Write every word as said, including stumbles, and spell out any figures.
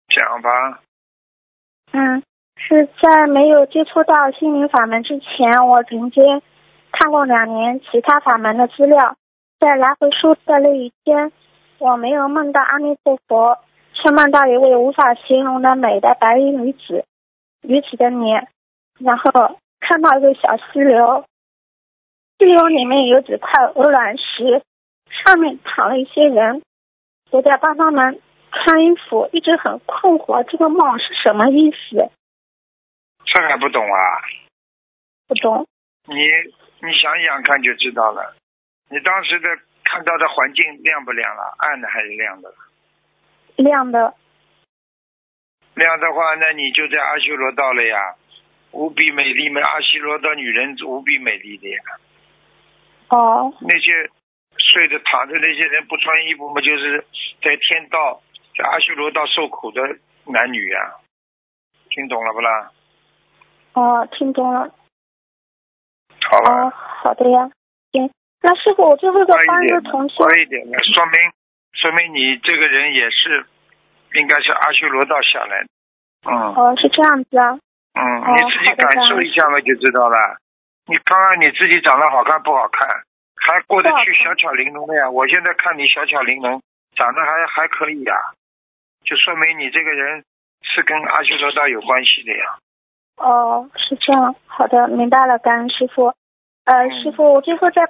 讲吧。 嗯，是在没有接触到心灵法门之前，我曾经看过两年其他法门的资料，在来回书的那一天，我没有梦到阿弥陀佛，却梦到一位无法形容的美的白衣女子，女子的脸，然后看到一个小溪流，溪流里面有几块鹅卵石，上面躺了一些人，我在帮他们穿衣服，一直很困惑，这个梦是什么意思？ 这还不懂啊？ 不懂。 你你想想看就知道了。你当时的看到的环境亮不亮了？暗的还是亮的？ 亮的。 亮的话，那你就在阿修罗道了呀。无比美丽嘛，阿修罗道女人无比美丽的呀。 哦。 那些睡着躺着那些人不穿衣服嘛，就是在天道在阿修罗道受苦的男女呀。听懂了不啦？ 哦，听懂了。 好了。 哦，好的呀。行，那师傅，我最后再帮一个同学。 快一点了，说明说明你这个人也是应该是阿修罗道下来的。嗯。 哦，是这样子啊。 嗯， 哦、 你自己感受一下嘛，就知道了。你看看你自己长得好看不好看，还过得去小巧玲珑的呀。我现在看你小巧玲珑，长得还还可以呀，就说明你这个人是跟阿修罗道有关系的呀。 哦，是这样，好的，明白了，感恩师傅。呃， 嗯、 师傅，我最后再